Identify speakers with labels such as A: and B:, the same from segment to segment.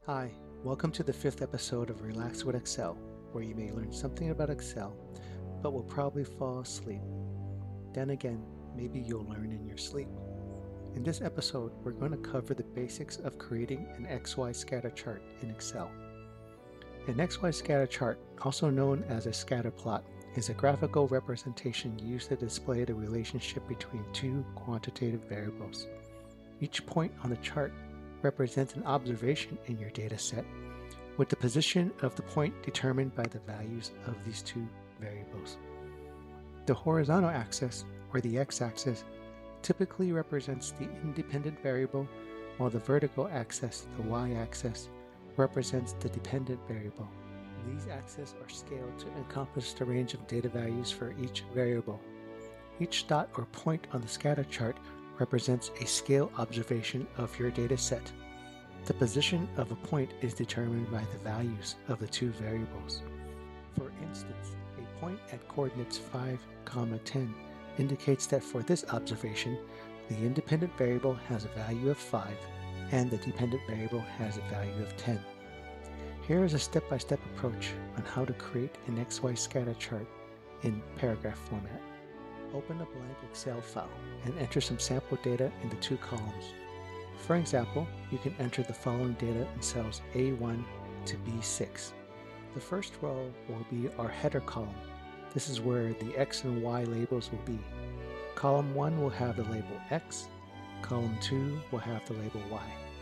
A: Hi, welcome to the fifth episode of Relax with Excel, where you may learn something about Excel, but will probably fall asleep. Then again, maybe you'll learn in your sleep. In this episode, we're going to cover the basics of creating an XY scatter chart in Excel. An XY scatter chart, also known as a scatter plot, is a graphical representation used to display the relationship between two quantitative variables. Each point on the chart represents an observation in your data set, with the position of the point determined by the values of these two variables. The horizontal axis, or the x-axis, typically represents the independent variable, while the vertical axis, the y-axis, represents the dependent variable. These axes are scaled to encompass the range of data values for each variable. Each dot or point on the scatter chart represents a scale observation of your data set. The position of a point is determined by the values of the two variables. For instance, a point at coordinates 5, 10 indicates that for this observation, the independent variable has a value of 5 and the dependent variable has a value of 10. Here is a step-by-step approach on how to create an XY scatter chart in paragraph format. Open a blank Excel file and enter some sample data in the two columns. For example, you can enter the following data in cells A1 to B6. The first row will be our header column. This is where the X and Y labels will be. Column 1 will have the label X. Column 2 will have the label Y.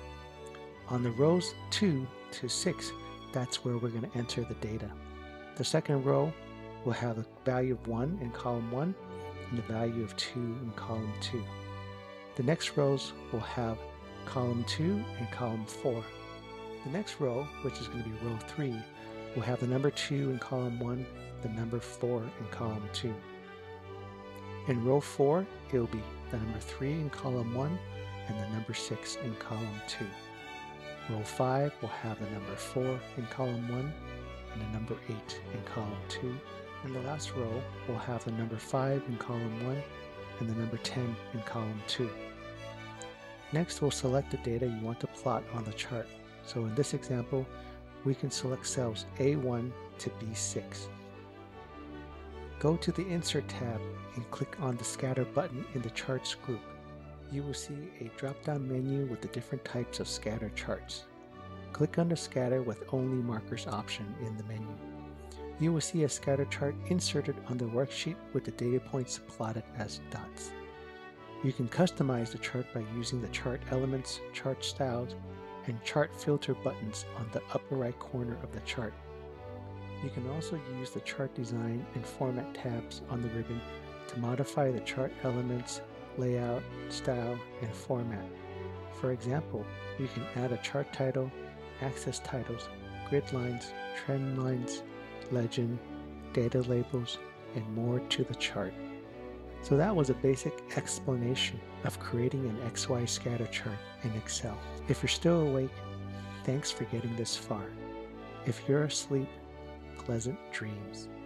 A: On the rows 2 to 6, that's where we're going to enter the data. The second row will have the value of 1 in column 1 and the value of 2 in column 2. The next rows will have column 2 and column 4. The next row, which is going to be row 3, will have the number 2 in column 1, the number 4 in column 2. In row 4, it will be the number 3 in column 1 and the number 6 in column 2. Row 5 will have the number 4 in column 1 and the number 8 in column 2. And the last row will have the number 5 in column 1 and the number 10 in column 2. Next, we'll select the data you want to plot on the chart. So in this example, we can select cells A1 to B6. Go to the Insert tab and click on the Scatter button in the Charts group. You will see a drop-down menu with the different types of scatter charts. Click on the Scatter with Only Markers option in the menu. You will see a scatter chart inserted on the worksheet with the data points plotted as dots. You can customize the chart by using the chart elements, chart styles, and chart filter buttons on the upper right corner of the chart. You can also use the chart design and format tabs on the ribbon to modify the chart elements, layout, style, and format. For example, you can add a chart title, axis titles, grid lines, trend lines, legend, data labels, and more to the chart. So that was a basic explanation of creating an XY scatter chart in Excel. If you're still awake, thanks for getting this far. If you're asleep, pleasant dreams.